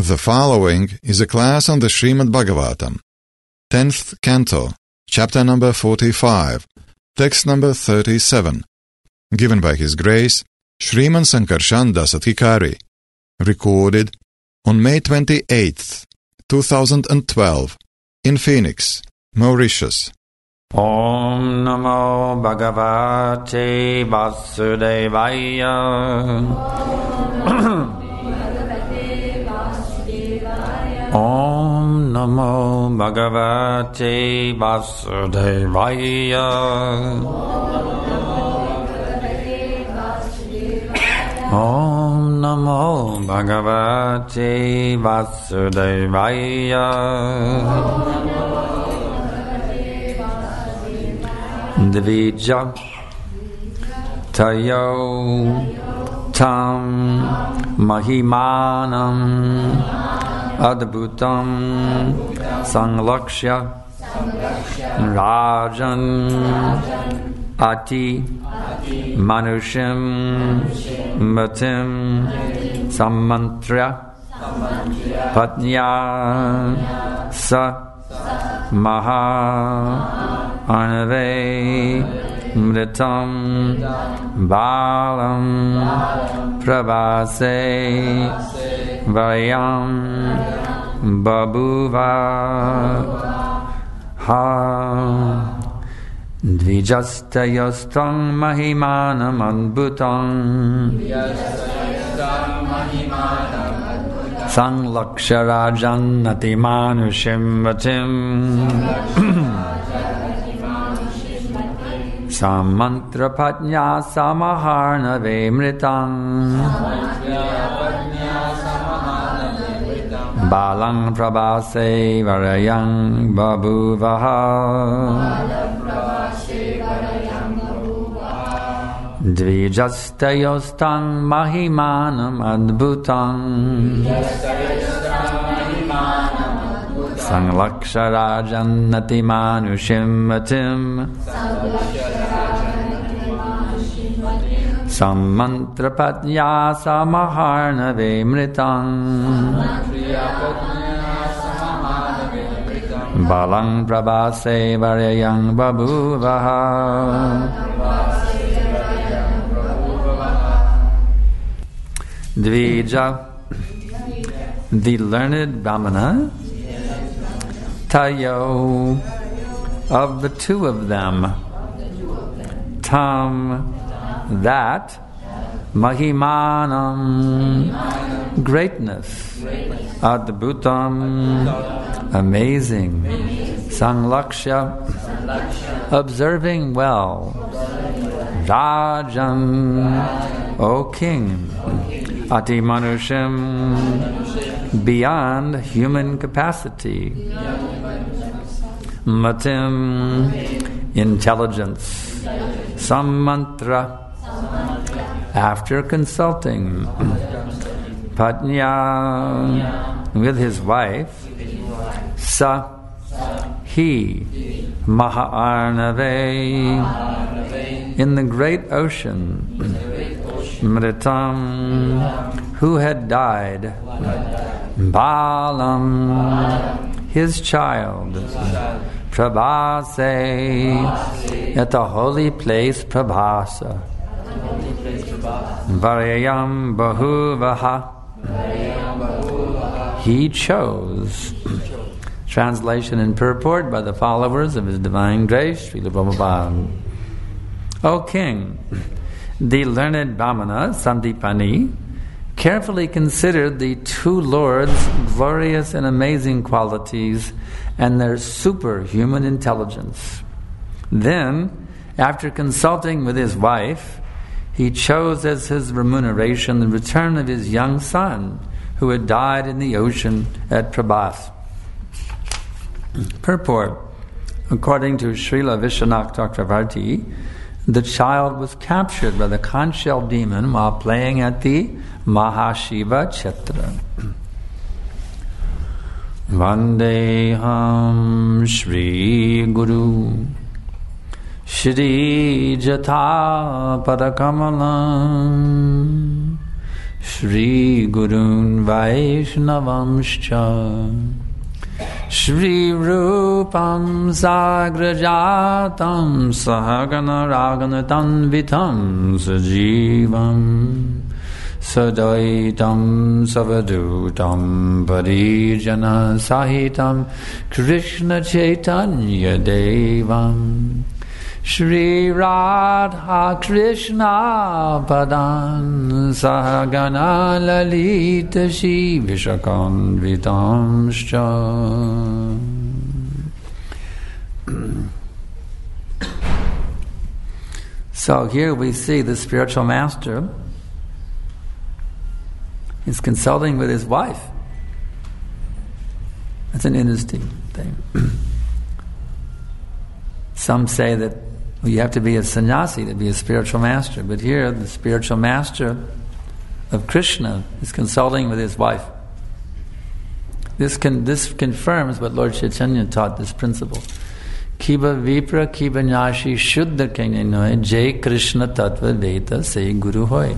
The following is a class on the Srimad Bhagavatam, 10th Canto, chapter number 45, text number 37, given by His Grace, Shriman Sankarshan Dasatikari, recorded on May 28th, 2012, in Phoenix, Mauritius. Om Namo Bhagavate Vasudevaya. Om Namo Bhagavate Vasudevaya. Om Namo Bhagavate Vasudevaya. Dvija Tayo Tam Mahimanam Adbhutam Sanglakshya Rajan Ati Manushim Matim Samantra Patnya Sa Maha Arnave Mritam Balam Prabhase Vayam Babuva Ha Dvijastayastang Mahimanam Adbhutam Sanglaksarajan Natimanushim Vatim Samantra Patnya Samaharnave Mritang Balang Prabhase Varayang Babuvaha Dvijastayostang Mahimanam Adbhutam Sanglaksharajan Natimanushim Vatim Samantra Patnya Samaharnave Mritang Balang Prabhase Varyang Babuvaha Dvija, the learned Brahmana, Tayo, of the two of them, Tam, that, Mahimanam, greatness, Adbhutam, amazing, Sanglaksha, observing well, Rajan, O king, Ati Manushim, beyond human capacity, Matim, intelligence, Samantra, after consulting, Patnya, with his wife, Sa, he, Mahaarnave, in the great ocean, Mritam, who had died, Balam, his child, Prabhase, at the holy place Prabhasa, Varyam Bahuvaha, he chose. Translation and purport by the followers of His Divine Grace, Srila Prabhupada. O King, the learned Brahmana, Sandipani, carefully considered the two Lords' glorious and amazing qualities and their superhuman intelligence. Then, after consulting with his wife, he chose as his remuneration the return of his young son, who had died in the ocean at Prabhas. Purport. According to Srila Vishwanath Chakravarti, the child was captured by the conch shell demon while playing at the Mahashiva Chetra. Vandeham Shri Guru Shri Jatha Padakamalam Shri Gurun Vaishnavamscha Shri Rupam Sagrajatam Sahagana Raganatam Vitam Sajivam Sadaitam Savadutam Parijana Sahitam Krishna Chaitanya Devam Shri Radha Krishna Padan Sahagana Lalita Shri Vishakanvitamscha. So here we see the spiritual master is consulting with his wife. That's an interesting thing. Some say that you have to be a sannyasi to be a spiritual master, but here the spiritual master of Krishna is consulting with his wife. This confirms what Lord Chaitanya taught, this principle. Kiba vipra kiba nyashi shuddha kenyanoi jai Krishna tattva veta say guru hoy.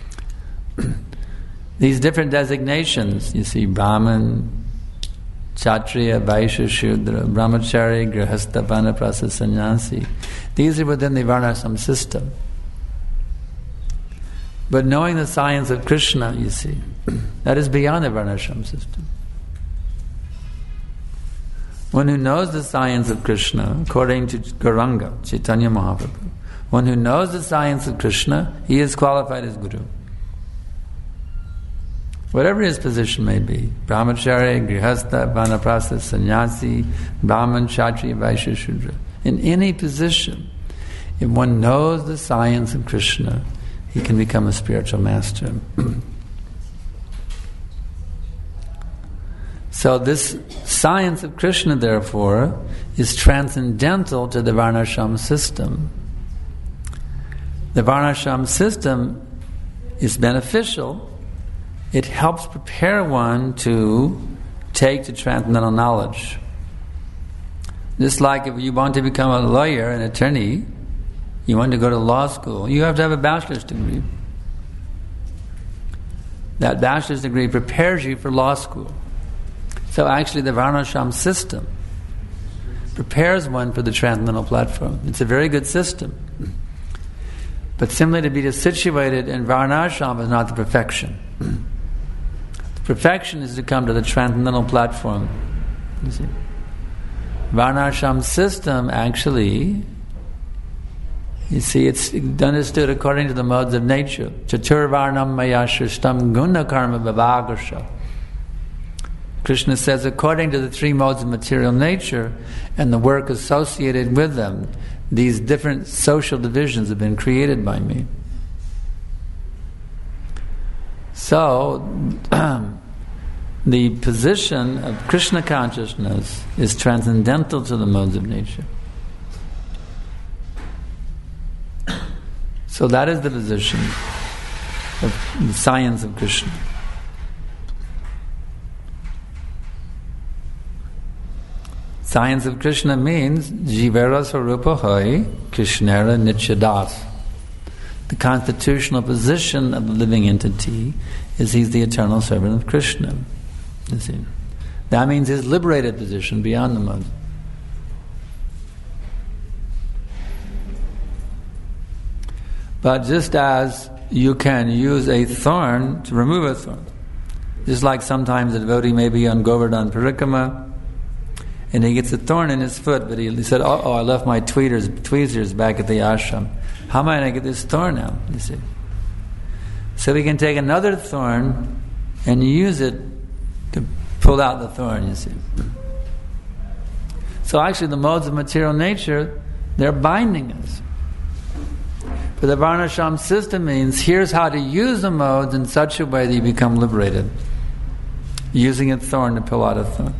These different designations, you see, Brahman, Kshatriya, Vaishya, Shudra, Brahmachari, Grihastha, Vanaprastha, Sannyasi. These are within the Varnashram system. But knowing the science of Krishna, you see, that is beyond the Varnashram system. One who knows the science of Krishna, according to Gauranga, Chaitanya Mahaprabhu, one who knows the science of Krishna, he is qualified as Guru. Whatever his position may be, Brahmachari, Grihastha, Vanaprastha, Sannyasi, Brahman, Kshatriya, Vaishya, Shudra, in any position, if one knows the science of Krishna, he can become a spiritual master. So this science of Krishna, therefore, is transcendental to the Varnashram system. The Varnashram system is beneficial. It helps prepare one to take to transcendental knowledge. Just like if you want to become a lawyer, an attorney, you want to go to law school, you have to have a bachelor's degree. That bachelor's degree prepares you for law school. So actually the Varnashram system prepares one for the transcendental platform. It's a very good system. But simply to be situated in Varnashram is not the perfection. Perfection is to come to the transcendental platform. You see, Varnashram system actually, you see, it's understood according to the modes of nature. Chatur varnam maya shrishtam guna karma vavagasha. Krishna says, according to the three modes of material nature and the work associated with them, these different social divisions have been created by me. So, the position of Krishna consciousness is transcendental to the modes of nature. So that is the position of the science of Krishna. Science of Krishna means Jivara Swarupa Hai Krishnera Nityadas. The constitutional position of the living entity is he's the eternal servant of Krishna. You see, that means his liberated position beyond the modes. But just as you can use a thorn to remove a thorn, just like sometimes a devotee may be on Govardhan Parikrama and he gets a thorn in his foot, but he said, "Oh, I left my tweezers back at the ashram. How am I going to get this thorn out?" You see. So we can take another thorn and use it to pull out the thorn, you see. So actually the modes of material nature, they're binding us. But the Varnashram system means here's how to use the modes in such a way that you become liberated. Using a thorn to pull out a thorn.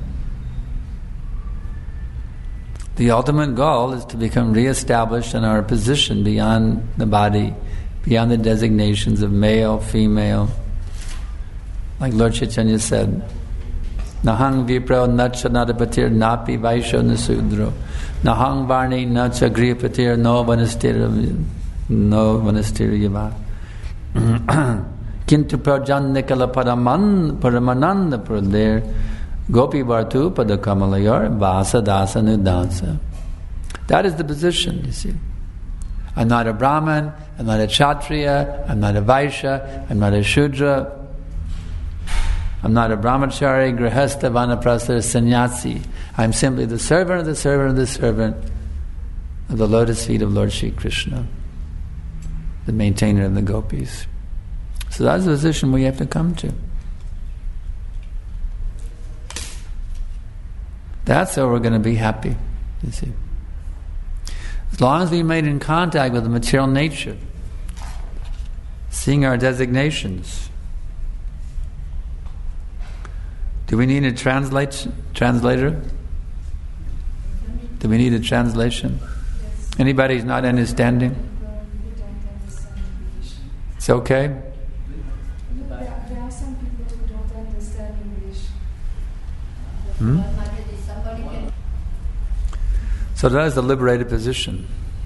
The ultimate goal is to become re-established in our position beyond the body, beyond the designations of male, female. Like Lord Chaitanya said, Nahang vipro nacha nadapatir napi vaisho nasudro Nahang varni nacha griyapatir no vanastiriyava Kintu prajan nikala paramananda prader gopi vartu padakamalayar vasa dasa nudansa. That is the position, you see. I'm not a Brahman, I'm not a Kshatriya, I'm not a Vaishya, I'm not a Shudra, I'm not a Brahmachari, Grihastha, Vanaprastha, Sannyasi. I'm simply the servant of the servant of the servant of the lotus feet of Lord Shri Krishna, the maintainer of the gopis. So that's the position we have to come to. That's how we're going to be happy, you see. As long as we remain in contact with the material nature, seeing our designations. Do we need a translator? Do we need a translation? Yes. Anybody who's not understanding? It's okay? There are some people who don't understand English. So that is the liberated position.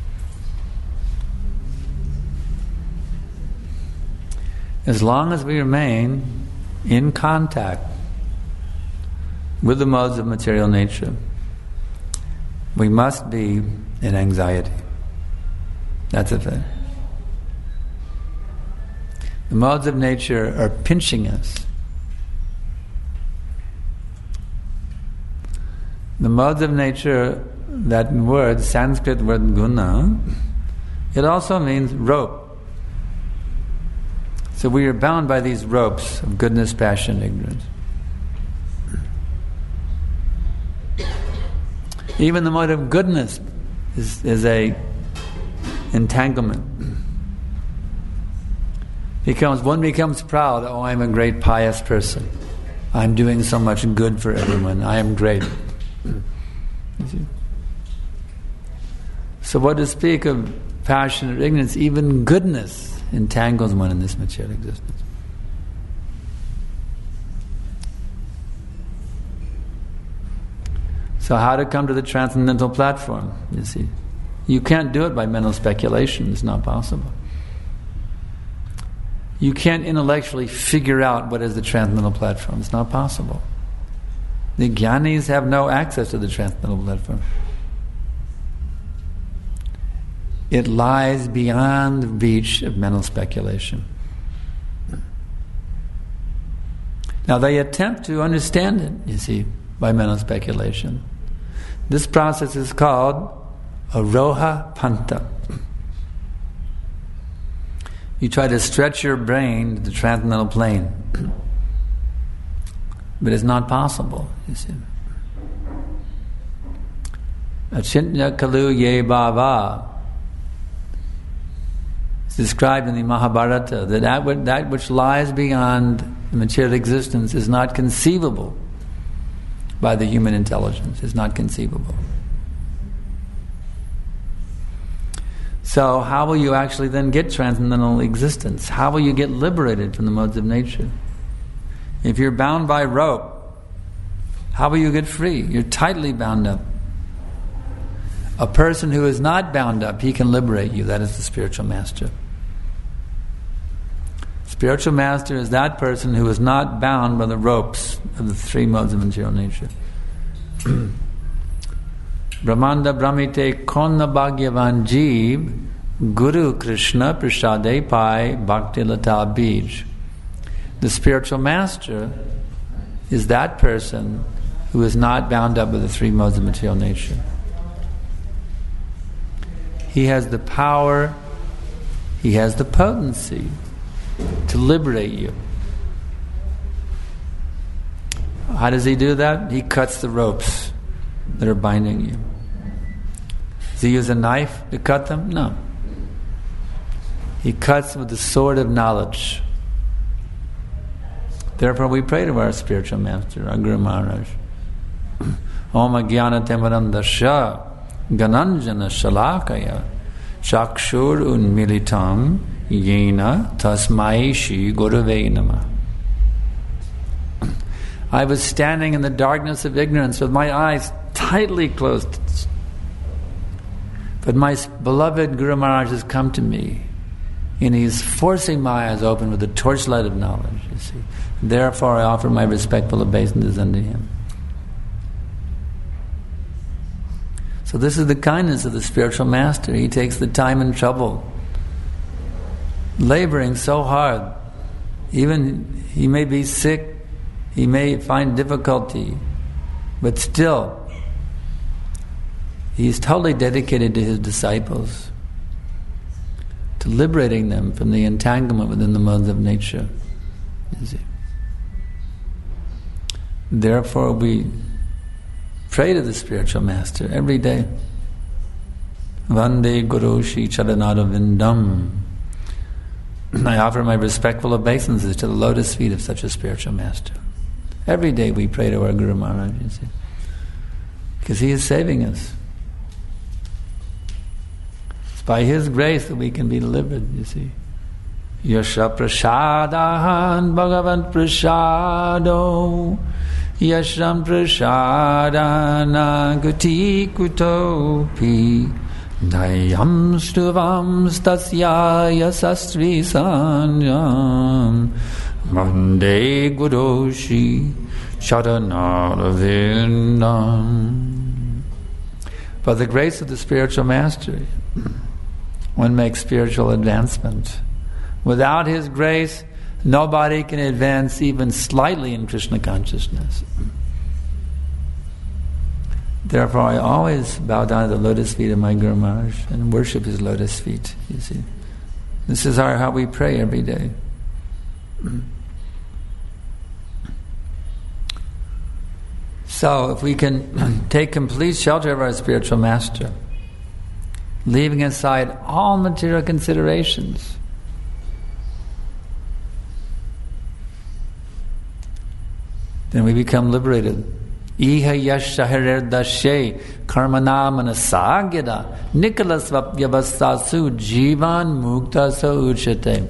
As long as we remain in contact with the modes of material nature, we must be in anxiety. That's a thing. The modes of nature are pinching us. The modes of nature, that word, Sanskrit word guna, it also means rope. So we are bound by these ropes of goodness, passion, ignorance. Even the mode of goodness is a entanglement. One becomes proud, oh, I'm a great pious person. I'm doing so much good for everyone. I am great. So what to speak of passion or ignorance, even goodness entangles one in this material existence. So how to come to the transcendental platform, you see. You can't do it by mental speculation, it's not possible. You can't intellectually figure out what is the transcendental platform, it's not possible. The jnanis have no access to the transcendental platform. It lies beyond the reach of mental speculation. Now they attempt to understand it, you see, by mental speculation. This process is called aroha panta. You try to stretch your brain to the transcendental plane. But it's not possible, you see. Achintya kalu ye bhava. It's described in the Mahabharata that which lies beyond the material existence is not conceivable by the human intelligence. It's not conceivable. So how will you actually then get transcendental existence? How will you get liberated from the modes of nature? If you're bound by rope, how will you get free? You're tightly bound up. A person who is not bound up, he can liberate you. That is the spiritual master. Spiritual master is that person who is not bound by the ropes of the three modes of material nature. Brahmanda Brahmite Konna Bhagyavan Jeev Guru Krishna Prashade Pai Bhakti Lata Bij. The spiritual master is that person who is not bound up with the three modes of material nature. He has the power, he has the potency to liberate you. How does he do that? He cuts the ropes that are binding you. Does he use a knife to cut them? No. He cuts with the sword of knowledge. Therefore we pray to our spiritual master, our Guru Maharaj. Om Jnana Timirandasya Gananjana Shalakaya Chakshur Unmilitam Yena Tasmai Shri Gurave Namah. I was standing in the darkness of ignorance with my eyes tightly closed. But my beloved Guru Maharaj has come to me And he's forcing my eyes open with the torchlight of knowledge, you see. Therefore I offer my respectful obeisances unto him. So this is the kindness of the spiritual master. He takes the time and trouble, laboring so hard. Even he may be sick, he may find difficulty, but still, he's totally dedicated to his disciples, to liberating them from the entanglement within the modes of nature. You see. Therefore, we pray to the spiritual master every day. Vande Guru Shri Charanara Vindam. I offer my respectful obeisances to the lotus feet of such a spiritual master. Every day we pray to our Guru Maharaj, you see, because he is saving us. It's by his grace that we can be delivered, you see. Yasha prasadahan bhagavan prasado yashram prasadana guti kutopi dayam stuvam stasya yasastri sanyam Mande Gurushi Charanaravinam. By the grace of the spiritual master, one makes spiritual advancement. Without his grace, nobody can advance even slightly in Krishna consciousness. Therefore, I always bow down to the lotus feet of my Guru Maharaj and worship his lotus feet, you see. This is how we pray every day. So, if we can take complete shelter of our spiritual master, leaving aside all material considerations, then we become liberated. Iha yashahirir dashe karmana manasagida nikalas vyavastasu jivan mukta sa uchate.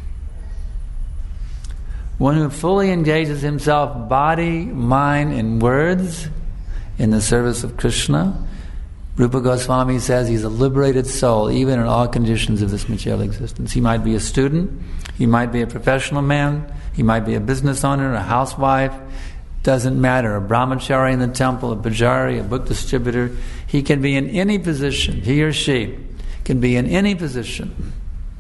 One who fully engages himself, body, mind, and words in the service of Krishna, Rupa Goswami says he's a liberated soul, even in all conditions of this material existence. He might be a student, he might be a professional man, he might be a business owner, a housewife, doesn't matter, a brahmachari in the temple, a pujari, a book distributor. He can be in any position, he or she can be in any position.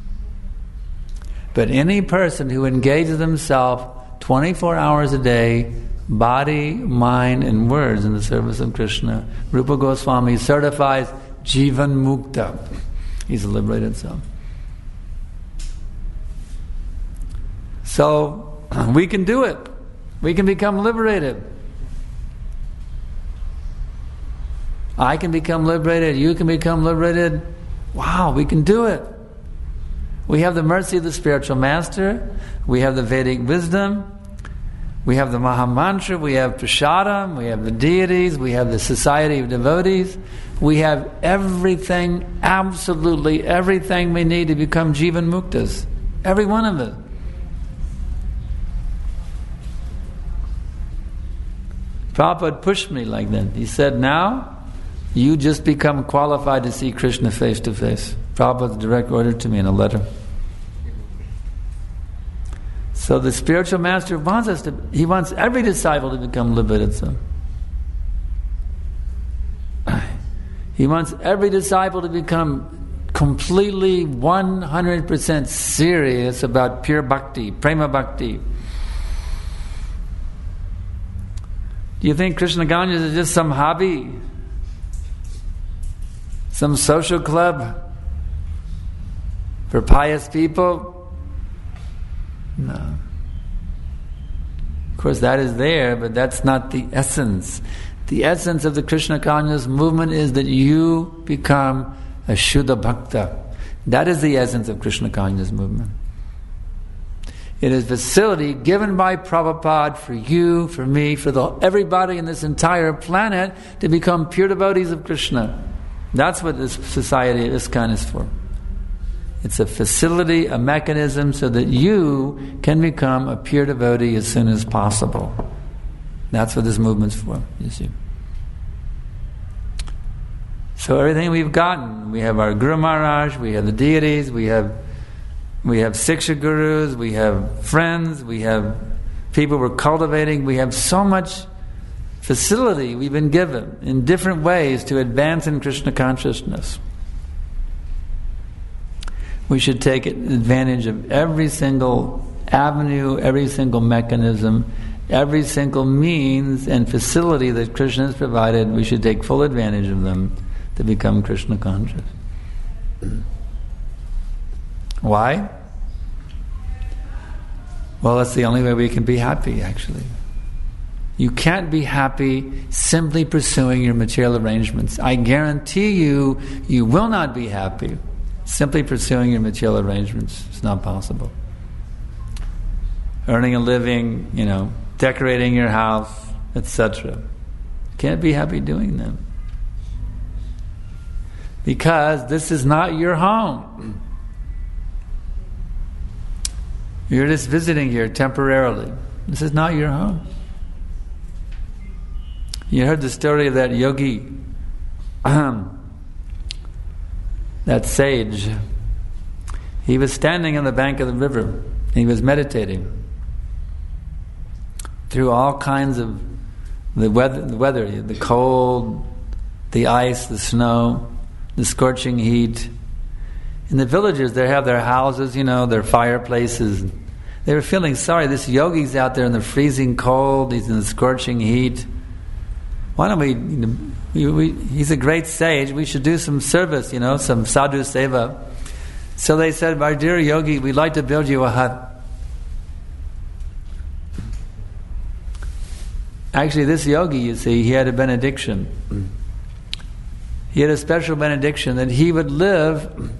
But any person who engages himself 24 hours a day, body, mind, and words in the service of Krishna, Rupa Goswami certifies Jivan Mukta. He's a liberated soul. So, we can do it. We can become liberated. I can become liberated. You can become liberated. Wow, we can do it. We have the mercy of the spiritual master. We have the Vedic wisdom. We have the Mahamantra. We have Prasadam. We have the deities. We have the society of devotees. We have everything, absolutely everything we need to become Jivan Muktas. Every one of it. Prabhupada pushed me like that. He said, now you just become qualified to see Krishna face to face. Prabhupada's direct order to me in a letter. So the spiritual master wants he wants every disciple to become liberated. So he wants every disciple to become completely 100% serious about pure bhakti, prema bhakti. Do you think Krishna Ganges is just some hobby? Some social club for pious people? No. Of course that is there, but that's not the essence. The essence of the Krishna consciousness movement is that you become a Shuddha Bhakta. That is the essence of Krishna consciousness movement. It is facility given by Prabhupada for you, for me, for everybody in this entire planet to become pure devotees of Krishna. That's what this society of ISKCON is for. It's a facility, a mechanism so that you can become a pure devotee as soon as possible. That's what this movement's for, you see. So everything we've gotten, we have our Guru Maharaj, we have the deities, we have We have Siksha Gurus, we have friends, we have people we're cultivating, we have so much facility we've been given in different ways to advance in Krishna consciousness. We should take advantage of every single avenue, every single mechanism, every single means and facility that Krishna has provided. We should take full advantage of them to become Krishna conscious. Why? Well, that's the only way we can be happy, actually. You can't be happy simply pursuing your material arrangements. I guarantee you, you will not be happy simply pursuing your material arrangements. It's not possible. Earning a living, decorating your house, etc. You can't be happy doing them. Because this is not your home. You're just visiting here temporarily. This is not your home. You heard the story of that yogi, that sage. He was standing on the bank of the river. He was meditating through all kinds of the weather, the cold, the ice, the snow, the scorching heat. In the villages, they have their houses, their fireplaces. They were feeling sorry. This yogi's out there in the freezing cold. He's in the scorching heat. Why don't we, he's a great sage. We should do some service, some sadhu seva. So they said, "My dear yogi, we'd like to build you a hut." Actually, this yogi, you see, he had a benediction. He had a special benediction that he would live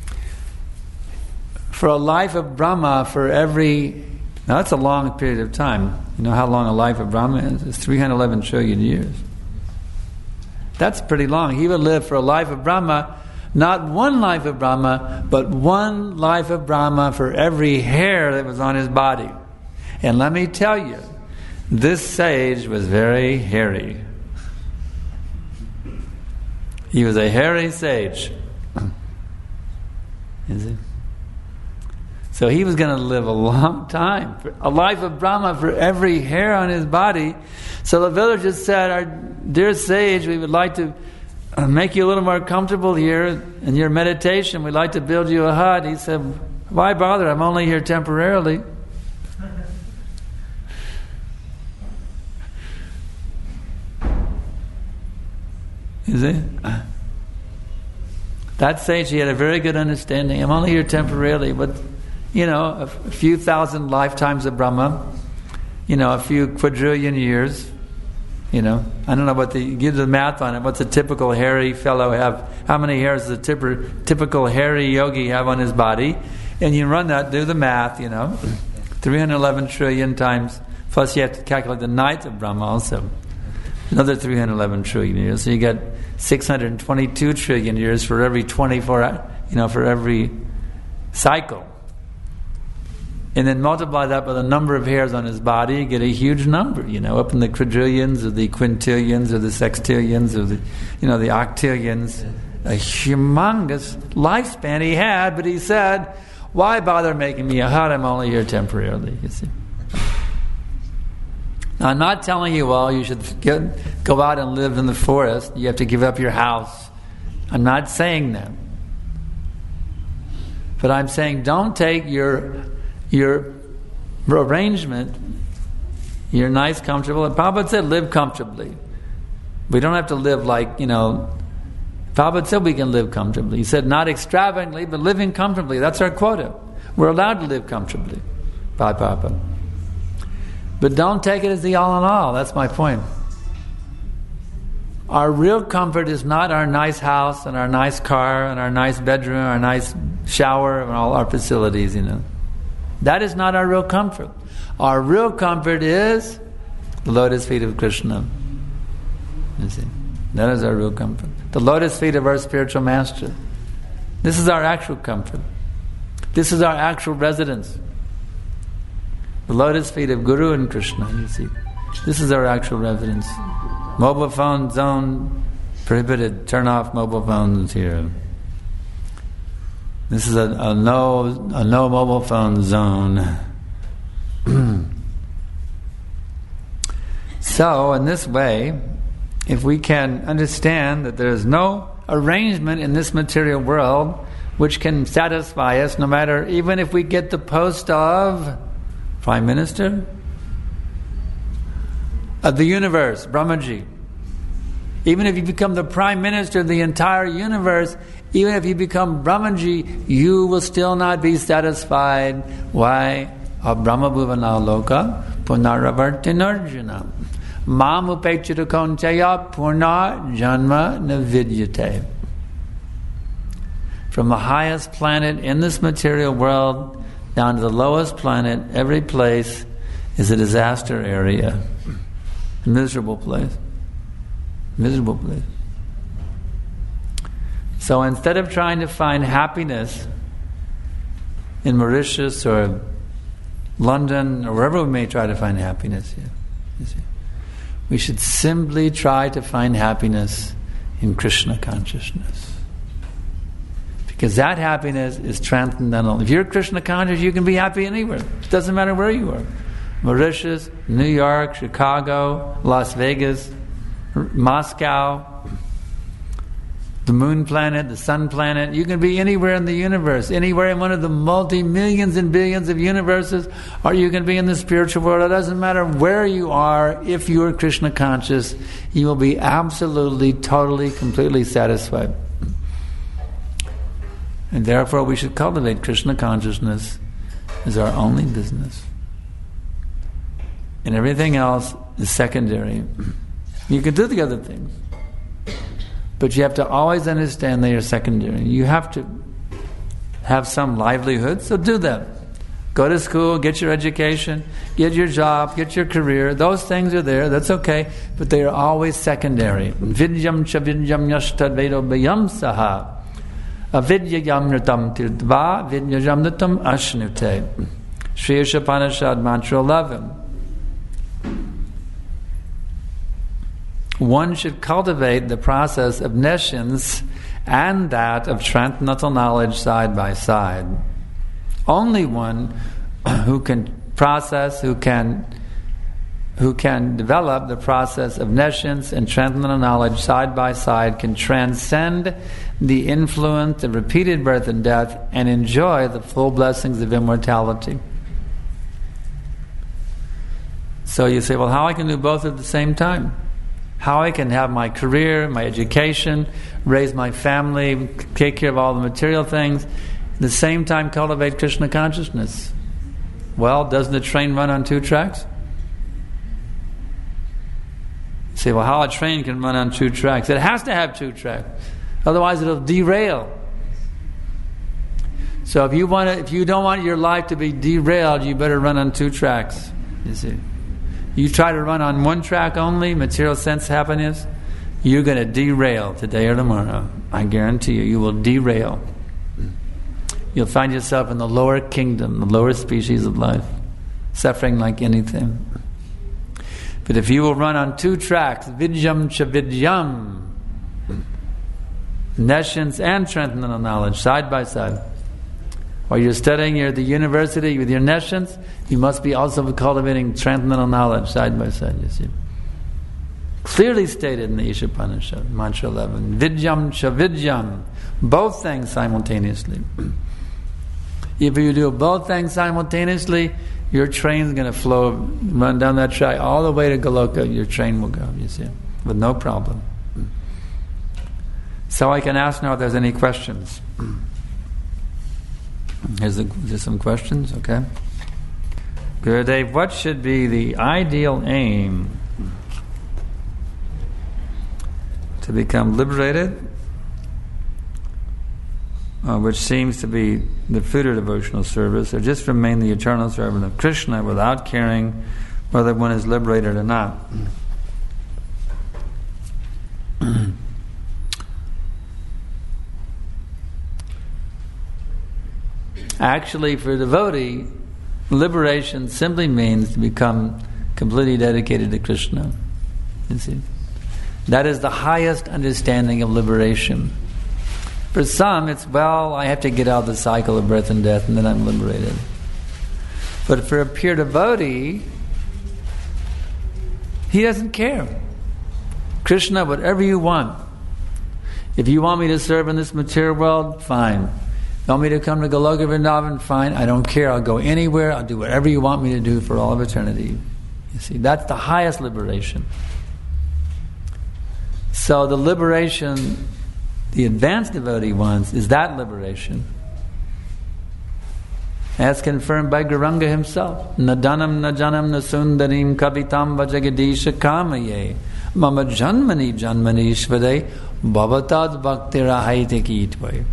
for a life of Brahma for every... Now that's a long period of time. You know how long a life of Brahma is? It's 311 trillion years. That's pretty long. He would live for a life of Brahma, not one life of Brahma, but one life of Brahma for every hair that was on his body. And let me tell you, this sage was very hairy. He was a hairy sage. Is he? So he was going to live a long time, a life of Brahma for every hair on his body. So the villagers said, "Our dear sage, we would like to make you a little more comfortable here in your meditation. We'd like to build you a hut." He said, "Why bother? I'm only here temporarily." You see? That sage, he had a very good understanding. I'm only here temporarily, but a few thousand lifetimes of Brahma, a few quadrillion years, I don't know give the math on it. What's a typical hairy fellow have? How many hairs does a typical hairy yogi have on his body? And you run that, do the math, 311 trillion times, plus you have to calculate the night of Brahma also. Another 311 trillion years. So you get 622 trillion years for every 24, for every cycle. And then multiply that by the number of hairs on his body, you get a huge number, up in the quadrillions or the quintillions or the sextillions or the octillions. A humongous lifespan he had, but he said, "Why bother making me a hut? I'm only here temporarily," you see. Now, I'm not telling you, you should go out and live in the forest. You have to give up your house. I'm not saying that. But I'm saying don't take your arrangement, you're nice, comfortable. And Prabhupada said, live comfortably. We don't have to live like, Prabhupada said we can live comfortably. He said, not extravagantly, but living comfortably. That's our quota. We're allowed to live comfortably by Prabhupada. But don't take it as the all in all. That's my point. Our real comfort is not our nice house and our nice car and our nice bedroom, our nice shower and all our facilities, That is not our real comfort. Our real comfort is the lotus feet of Krishna. You see, that is our real comfort. The lotus feet of our spiritual master. This is our actual comfort. This is our actual residence. The lotus feet of Guru and Krishna, you see. This is our actual residence. Mobile phone zone prohibited. Turn off mobile phones here. This is a no mobile phone zone. So, in this way, if we can understand that there is no arrangement in this material world which can satisfy us, no matter, even if we get the post of Prime Minister of the universe, Brahmaji. Even if you become the Prime Minister of the entire universe, even if you become Brahmaji, you will still not be satisfied. Why? Brahma bhuvana loka punaravartinarjuna mam upechitakonteya purna janma navidyate. From the highest planet in this material world down to the lowest planet, every place is a disaster area. A miserable place. Miserable place. So instead of trying to find happiness in Mauritius or London or wherever we may try to find happiness here, we should simply try to find happiness in Krishna consciousness. Because that happiness is transcendental. If you're Krishna conscious, you can be happy anywhere. It doesn't matter where you are. Mauritius, New York, Chicago, Las Vegas, Moscow, the moon planet, the sun planet. You can be anywhere in the universe, anywhere in one of the multi-millions and billions of universes, or you can be in the spiritual world. It doesn't matter where you are. If you are Krishna conscious, you will be absolutely, totally, completely satisfied. And therefore we should cultivate Krishna consciousness as our only business. And everything else is secondary. You can do the other things, but you have to always understand they are secondary. You have to have some livelihood, so do that. Go to school, get your education, get your job, get your career. Those things are there, that's okay, but they are always secondary. Vidyam cha vidyam yashtad vedo bayam saha. Avidyayam nritam tirdva vidyayam nritam ashnute. Sri Ishopanishad Mantra 11. One should cultivate the process of nescience and that of transcendental knowledge side by side. Only one who can process, who can develop the process of nescience and transcendental knowledge side by side can transcend the influence of repeated birth and death and enjoy the full blessings of immortality. So you say, well, how I can do both at the same time? How I can have my career, my education, raise my family, take care of all the material things, at the same time cultivate Krishna consciousness? Well, doesn't the train run on 2 tracks? You say, well, how a train can run on 2 tracks? It has to have 2 tracks. Otherwise it'll derail. So if you don't want your life to be derailed, you better run on 2 tracks. You see. You try to run on 1 track only, material sense happiness, you're going to derail today or tomorrow. I guarantee you will derail. You'll find yourself in the lower kingdom, the lower species of life, suffering like anything. But if you will run on 2 tracks, vidyam cha vidyam, nescience and transcendental knowledge, side by side. While you're studying at the university with your nescience, you must be also cultivating transcendental knowledge side by side, you see. Clearly stated in the Ishopanishad, Mantra 11, vidyam cha vidyam, both things simultaneously. If you do both things simultaneously, your train's going to run down that track all the way to Goloka. Your train will go, you see, with no problem. So I can ask now if there's any questions. There's some questions, okay? Gurudev, what should be the ideal aim to become liberated, which seems to be the fruit of devotional service, or just remain the eternal servant of Krishna without caring whether one is liberated or not? Actually, for a devotee, liberation simply means to become completely dedicated to Krishna. You see? That is the highest understanding of liberation. For some, it's, well, I have to get out of the cycle of birth and death and then I'm liberated. But for a pure devotee, he doesn't care. Krishna, whatever you want. If you want me to serve in this material world, fine. You want me to come to Goloka Vrindavan, fine. I don't care. I'll go anywhere. I'll do whatever you want me to do for all of eternity. You see, that's the highest liberation. So the liberation the advanced devotee wants is that liberation. As confirmed by Gauranga himself. Nadanam najanam nasundarim kavitam vajagadisha kamaye mama janmani janmanishvade bhavatad bhaktirahaitikitvaye.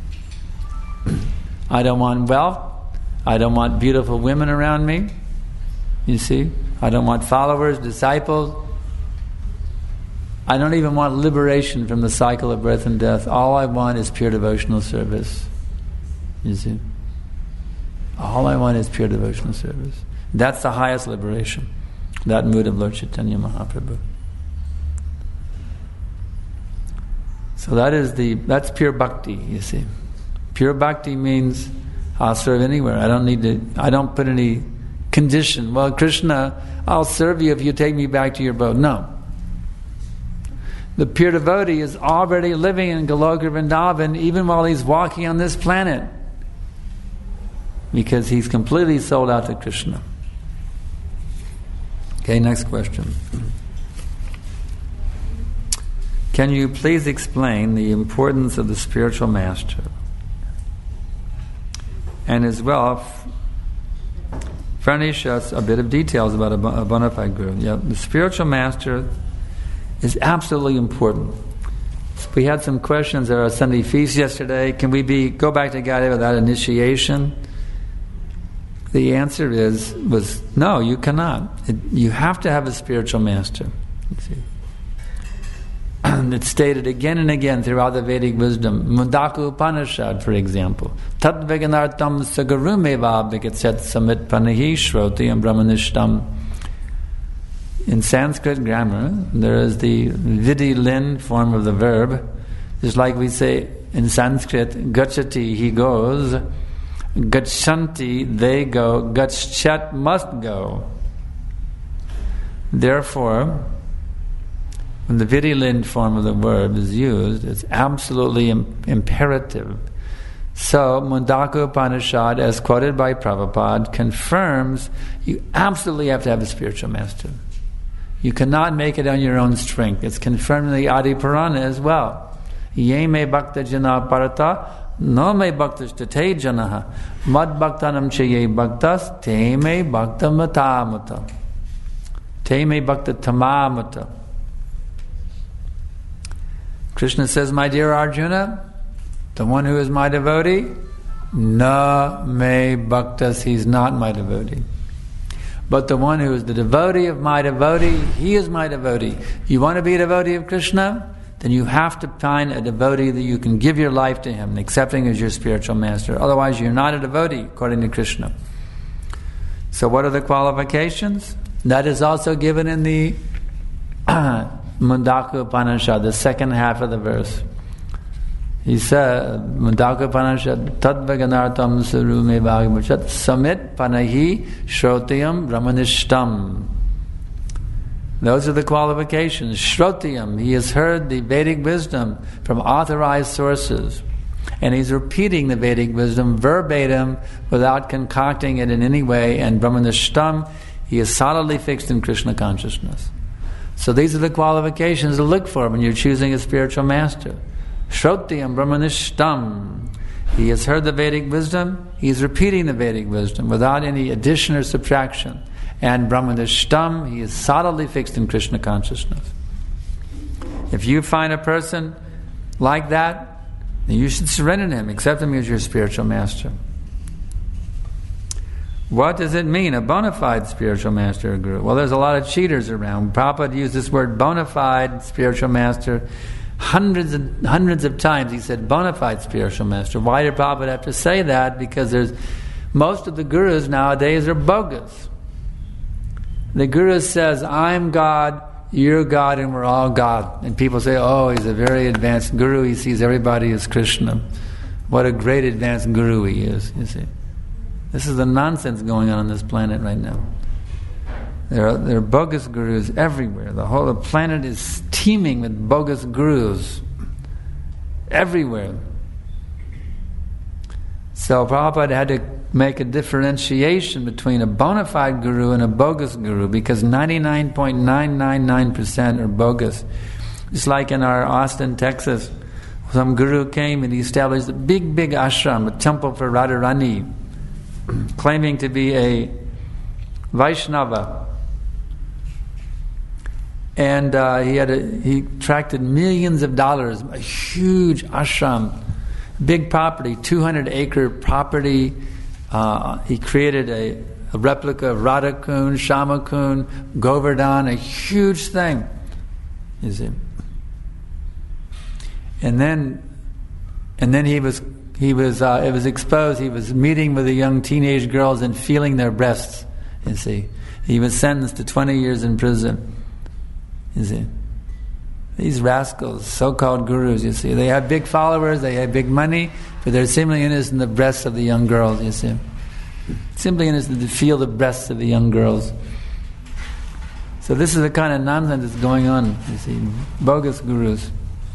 I don't want wealth. I don't want beautiful women around me. You see? I don't want followers, disciples. I don't even want liberation from the cycle of birth and death. All I want is pure devotional service. You see? All I want is pure devotional service. That's the highest liberation. That mood of Lord Chaitanya Mahaprabhu. So that's pure bhakti, you see. Pure bhakti means I'll serve anywhere. I don't put any condition. Well, Krishna, I'll serve you if you take me back to your boat. No. The pure devotee is already living in Goloka Vrindavan even while he's walking on this planet. Because he's completely sold out to Krishna. Okay, next question. Can you please explain the importance of the spiritual master? And as well, furnish us a bit of details about a bona fide guru. Yeah, the spiritual master is absolutely important. We had some questions at our Sunday feast yesterday. Can we go back to Gaya without initiation? The answer was no, you cannot. You have to have a spiritual master. It's stated again and again throughout the Vedic wisdom. Mundaka Upanishad, for example. Tat veganartam sagarumeva vikatset samit panahi shrotiyam brahmanishtam. In Sanskrit grammar, there is the vidhi lin form of the verb. Just like we say in Sanskrit, gachati, he goes. Gachanti, they go. Gachat, must go. Therefore, when the vidhi lin form of the verb is used, it's absolutely imperative. So, Mundaka Upanishad, as quoted by Prabhupada, confirms you absolutely have to have a spiritual master. You cannot make it on your own strength. It's confirmed in the Adi Purana as well. Ye me bhakta jana parata, no me bhaktas tate janaha, mad bhaktanam che ye bhaktas, te me bhakta matamata. Te me bhakta tamamata. Krishna says, my dear Arjuna, the one who is my devotee, na me bhaktas, he's not my devotee. But the one who is the devotee of my devotee, he is my devotee. You want to be a devotee of Krishna? Then you have to find a devotee that you can give your life to him, accepting as your spiritual master. Otherwise, you're not a devotee, according to Krishna. So what are the qualifications? That is also given in the Mundaka Upanishad, the second half of the verse. He said, Mundaka Upanishad, Tad Vaganartam Sarume Bhagavachat Samit Panahi Shrotiyam Brahmanishtam. Those are the qualifications. Shrotiyam, he has heard the Vedic wisdom from authorized sources. And he's repeating the Vedic wisdom verbatim without concocting it in any way. And Brahmanishtam, he is solidly fixed in Krishna consciousness. So these are the qualifications to look for when you're choosing a spiritual master. Shrotiyam Brahmanishtam. He has heard the Vedic wisdom, he is repeating the Vedic wisdom without any addition or subtraction. And Brahmanishtam, he is solidly fixed in Krishna consciousness. If you find a person like that, then you should surrender to him, accept him as your spiritual master. What does it mean, a bona fide spiritual master or guru? Well, there's a lot of cheaters around. Prabhupada used this word bona fide spiritual master hundreds of times. He said bona fide spiritual master. Why did Prabhupada have to say that? Because most of the gurus nowadays are bogus. The guru says, I'm God, you're God and we're all God. And people say, oh, he's a very advanced guru, he sees everybody as Krishna. What a great advanced guru he is, you see. This is the nonsense going on this planet right now. There are bogus gurus everywhere. The whole planet is teeming with bogus gurus. Everywhere. So Prabhupada had to make a differentiation between a bona fide guru and a bogus guru, because 99.999% are bogus. Just like in our Austin, Texas, some guru came and he established a big ashram, a temple for Radharani, claiming to be a Vaishnava. And he attracted millions of dollars, a huge ashram, big property, 200-acre property. He created a replica of Radhakund, Shamakund, Govardhan, a huge thing. You see. And then it was exposed. He was meeting with the young teenage girls and feeling their breasts. You see. He was sentenced to 20 years in prison. You see. These rascals, so-called gurus, you see, they have big followers, they have big money, but they're simply interested in the breasts of the young girls, you see. Simply interested to feel the breasts of the young girls. So this is the kind of nonsense that's going on, you see. Bogus gurus.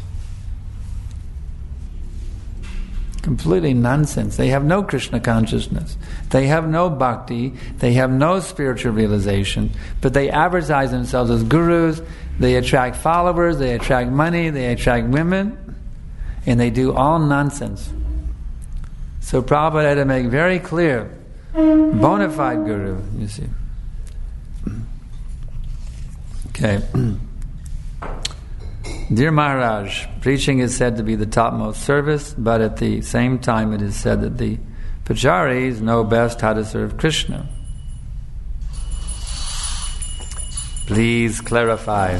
Completely nonsense. They have no Krishna consciousness. They have no bhakti. They have no spiritual realization. But they advertise themselves as gurus. They attract followers. They attract money. They attract women. And they do all nonsense. So Prabhupada had to make very clear, bona fide guru, you see. Okay. Dear Maharaj, preaching is said to be the topmost service, but at the same time it is said that the pujaris know best how to serve Krishna. Please clarify.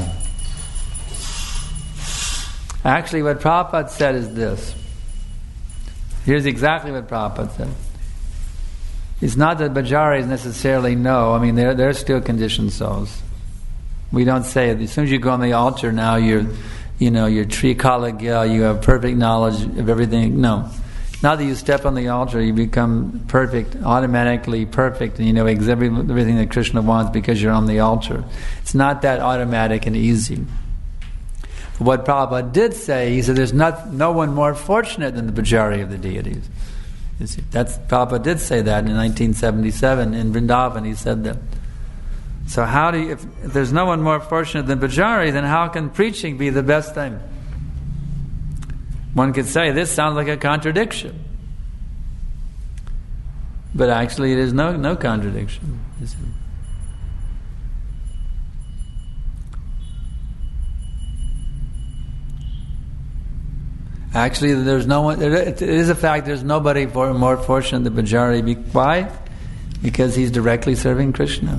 Actually, what Prabhupada said is this. Here's exactly what Prabhupada said. It's not that pujaris necessarily know. I mean, they're still conditioned souls. We don't say it. As soon as you go on the altar now, you're Trikalagya, you have perfect knowledge of everything. No. Now that you step on the altar, you become perfect, automatically perfect, and you know everything that Krishna wants because you're on the altar. It's not that automatic and easy. But what Prabhupada did say, he said there's no one more fortunate than the pujari of the deities. You see, Prabhupada did say that in 1977 in Vrindavan, he said that. So how do you, if there's no one more fortunate than pujari, then how can preaching be the best thing? One could say this sounds like a contradiction, but actually it is no contradiction. Actually, there's no one. It is a fact. There's nobody more fortunate than pujari. Why? Because he's directly serving Krishna.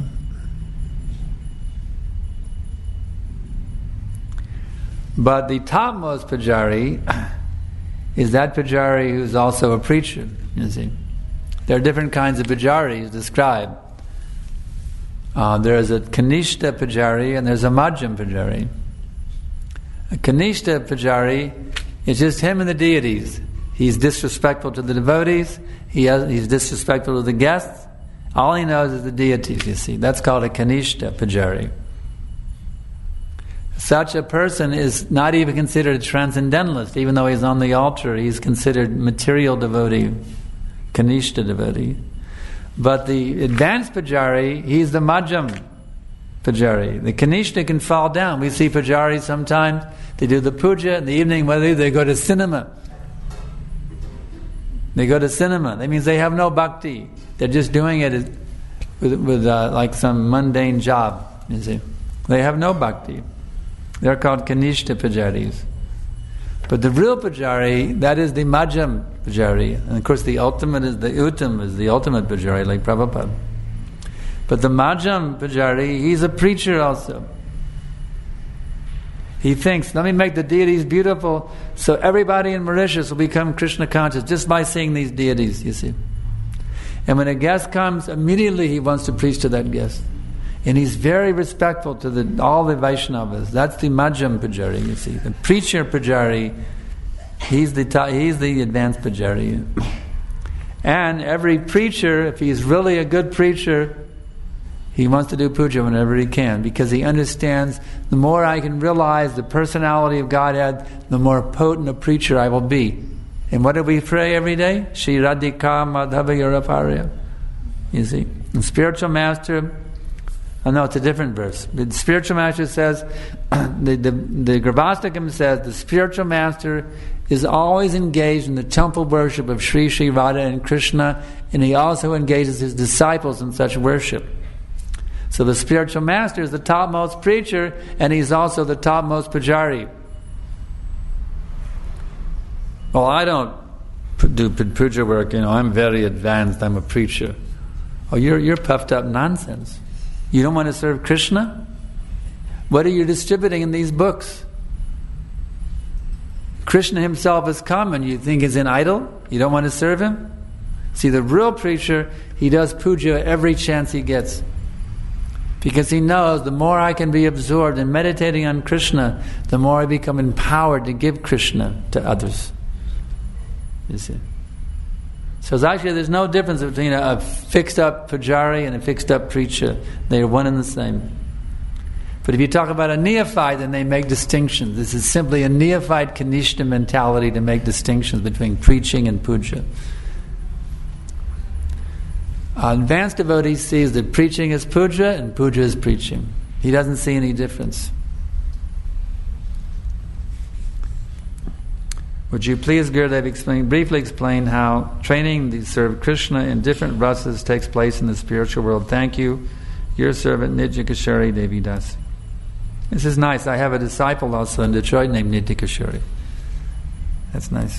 But the topmost pujari is that pujari who's also a preacher, you see. There are different kinds of pujaris described. There is a Kanishta pujari and there's a Madhyam pujari. A Kanishta pujari is just him and the deities. He's disrespectful to the devotees, he's disrespectful to the guests. All he knows is the deities, you see. That's called a Kanishta pujari. Such a person is not even considered a transcendentalist, even though he's on the altar. He's considered material devotee, Kanishta devotee. But the advanced pujari, he's the Madhyam pujari. The Kanishta can fall down. We see pujaris sometimes, they do the puja in the evening, whether they go to cinema. They go to cinema. That means they have no bhakti. They're just doing it with like some mundane job, you see. They have no bhakti. They're called Kanishta pujaris. But the real pujari, that is the Madhyam pujari. And of course the ultimate is the ultimate pujari, like Prabhupada. But the Madhyam pujari, he's a preacher also. He thinks, let me make the deities beautiful so everybody in Mauritius will become Krishna conscious just by seeing these deities, you see. And when a guest comes, immediately he wants to preach to that guest. And he's very respectful to all the Vaishnavas. That's the Majjhim Pujari, you see. The preacher Pujari, he's the advanced Pujari. And every preacher, if he's really a good preacher, he wants to do puja whenever he can, because he understands the more I can realize the personality of Godhead, the more potent a preacher I will be. And what do we pray every day? Shri Radhika Madhava Yaraparya. You see. The spiritual master, no, it's a different verse. The spiritual master says, the Garbhastakam says, the spiritual master is always engaged in the temple worship of Sri Sri Radha and Krishna, and he also engages his disciples in such worship. So the spiritual master is the topmost preacher, and he's also the topmost pujari. Well, I don't do puja work, I'm very advanced, I'm a preacher. Oh, you're puffed up nonsense. You don't want to serve Krishna? What are you distributing in these books? Krishna himself has come and you think he's an idol? You don't want to serve him? See, the real preacher, he does puja every chance he gets. Because he knows the more I can be absorbed in meditating on Krishna, the more I become empowered to give Krishna to others. You see? So there's no difference between a fixed up pujari and a fixed up preacher. They are one and the same. But if you talk about a neophyte, then they make distinctions. This is simply a neophyte Kanishta mentality to make distinctions between preaching and puja. An advanced devotee sees that preaching is puja and puja is preaching. He doesn't see any difference. Would you please, Gurudev, briefly explain how training to serve Krishna in different rasas takes place in the spiritual world? Thank you. Your servant, Nitya Kishori Devi Das. This is nice. I have a disciple also in Detroit named Nitya Kishori. That's nice.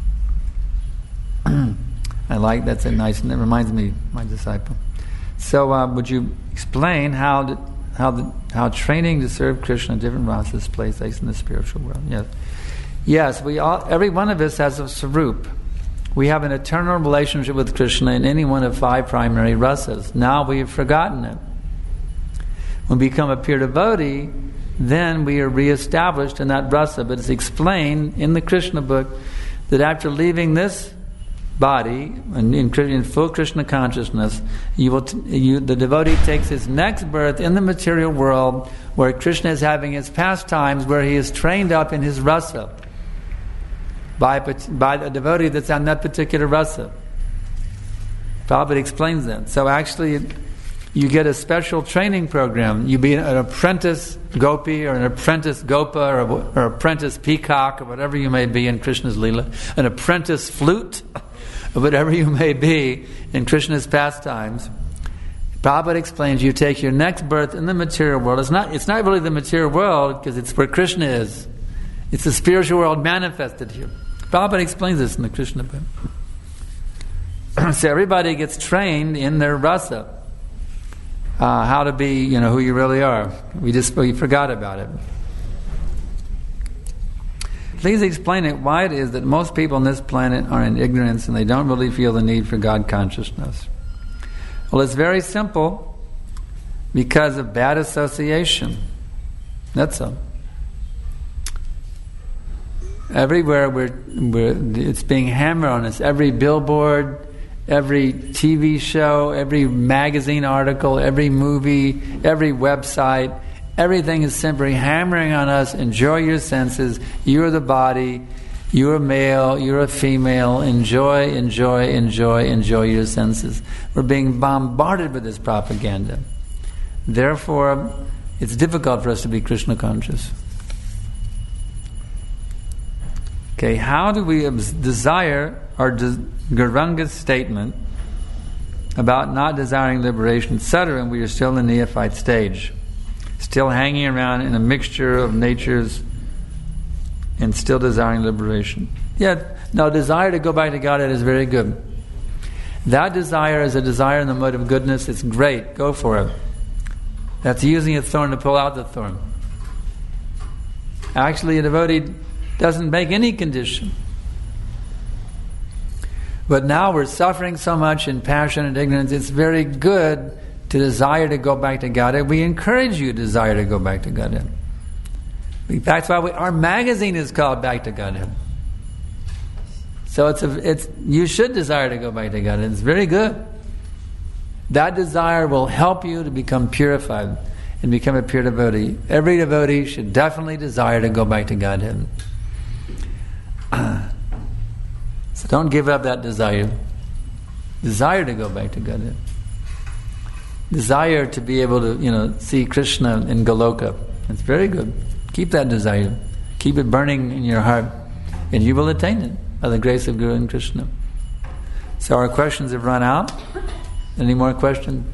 That's a nice, and it reminds me of my disciple. So, would you explain how training to serve Krishna in different rasas takes place in the spiritual world? Yes, every one of us has a sarup. We have an eternal relationship with Krishna in any one of 5 primary rasas. Now we have forgotten it. When we become a pure devotee, then we are reestablished in that rasa. But it's explained in the Krishna book that after leaving this body in full Krishna consciousness, the devotee takes his next birth in the material world, where Krishna is having his pastimes, where he is trained up in his rasa by a devotee that's on that particular rasa. Prabhupada explains that. So actually, you get a special training program. You be an apprentice gopi or an apprentice gopa or apprentice peacock or whatever you may be in Krishna's Leela, an apprentice flute or whatever you may be in Krishna's pastimes. Prabhupada explains you take your next birth in the material world. It's not really the material world, because it's where Krishna is. It's the spiritual world manifested here. Prabhupada explains this in the Krishna book. So everybody gets trained in their rasa. How to be, who you really are. We forgot about it. Please explain why it is that most people on this planet are in ignorance and they don't really feel the need for God consciousness. Well, it's very simple. Because of bad association. That's all. Everywhere it's being hammered on us. Every billboard, every TV show, every magazine article, every movie, every website, everything is simply hammering on us. Enjoy your senses. You're the body. You're a male. You're a female. Enjoy your senses. We're being bombarded with this propaganda. Therefore, it's difficult for us to be Krishna conscious. Okay, how do we desire our Gauranga's statement about not desiring liberation, etc., and we are still in the neophyte stage, still hanging around in a mixture of natures and still desiring liberation? Desire to go back to Godhead is very good. That desire is a desire in the mode of goodness. It's great. Go for it. That's using a thorn to pull out the thorn. Actually, a devotee doesn't make any condition. But now we're suffering so much in passion and ignorance. It's very good to desire to go back to Godhead, we encourage you to desire to go back to Godhead. That's why our magazine is called Back to Godhead. So you should desire to go back to Godhead. It's very good. That desire will help you to become purified and become a pure devotee. Every devotee should definitely desire to go back to Godhead. So don't give up that desire. Desire to go back to Godhead. Desire to be able to, see Krishna in Goloka. It's very good. Keep that desire. Keep it burning in your heart, and you will attain it by the grace of Guru and Krishna. So our questions have run out. Any more questions?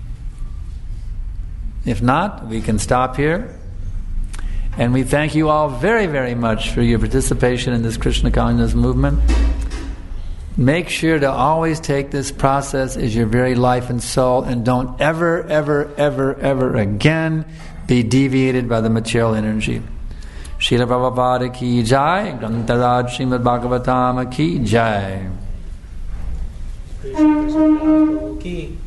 If not, we can stop here. And we thank you all very, very much for your participation in this Krishna consciousness movement. Make sure to always take this process as your very life and soul, and don't ever, ever, ever, ever again be deviated by the material energy. Srila Prabhupada ki jai, Grantaraj Srimad Bhagavatam ki jai. Krishna Prabhu ki